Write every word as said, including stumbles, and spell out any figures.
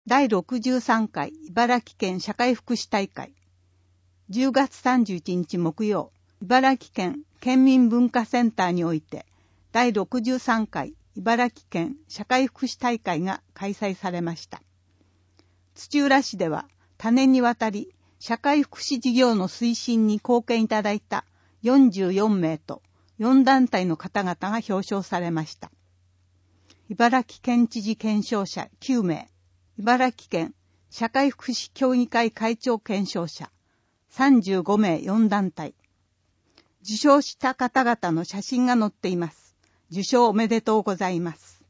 だいろくじゅうさんかい茨城県社会福祉大会。じゅうがつさんじゅういちにち木曜、茨城県県民文化センターにおいてだいろくじゅうさんかい茨城県社会福祉大会が開催されました。土浦市では多年にわたり社会福祉事業の推進に貢献いただいたよんじゅうよんめいとよんだんたいの方々が表彰されました。茨城県知事顕彰者きゅうめい、茨城県社会福祉協議会会長顕彰者さんじゅうごめいよんだんたい。受賞した方々の写真が載っています。受賞おめでとうございます。